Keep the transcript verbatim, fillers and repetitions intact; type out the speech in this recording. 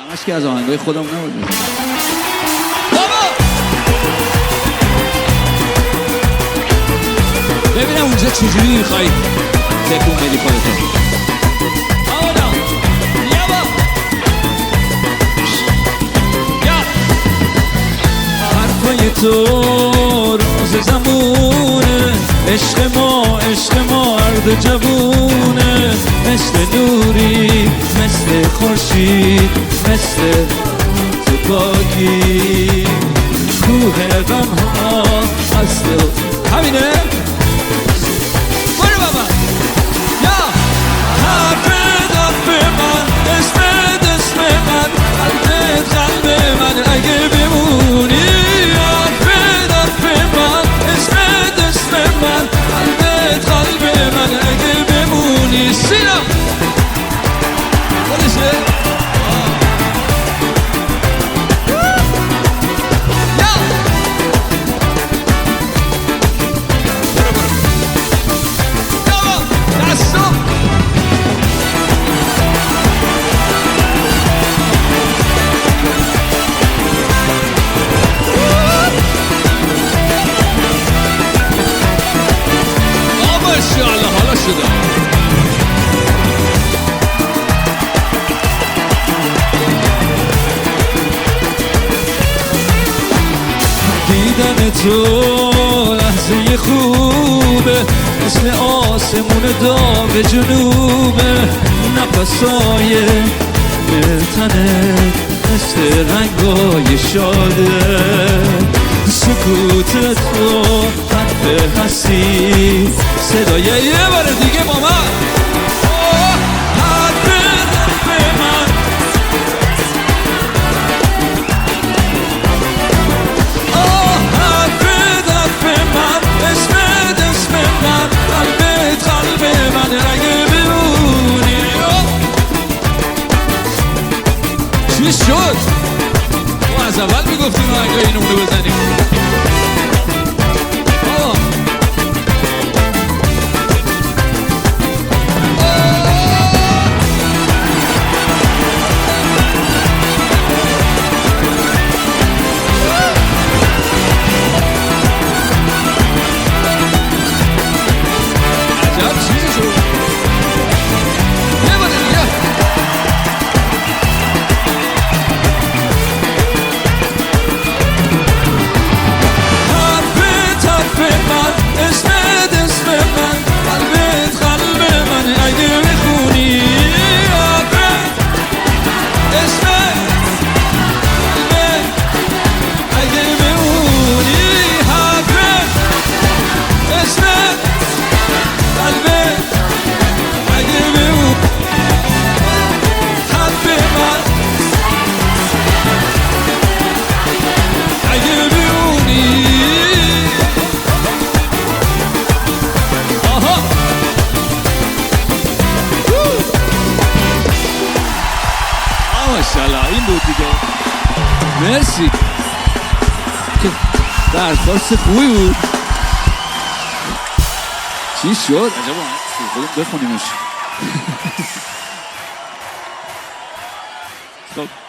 همش که از آهنگای خودم نبود. ببینم اونجا چجوری میخوای تکون بدی خودتو. حرفای تو راز زمونه، عشق ما عشق ما عرض جوونه، مثل نوری مثل خورشید مثل تو پاکی، کوه غم ها از دل. همینه؟ برو بابا. یا حرف حرف من، اسمت اسم من، قلبت قلب من، اگه بمونی حرف حرف من، اسمت اسم من، قلبت قلب من، اگه بمونی. سینم خودشه. دیدن تو لحظه خوبه، مثل آسمون داغ جنوبه، نفسای تنه مثل رنگای شاده، سکوت تو حرف هستی، صدای یه بار دیگه با من. چی شد؟ ما از اول میگفتیم آهنگای اینو رو بزنیم. عجب چیزی شد. ماشاءالله این بود دیگه. مرسی که درخواست خوبی بود. چی شد؟ عجبا خودم بخونیمش. خب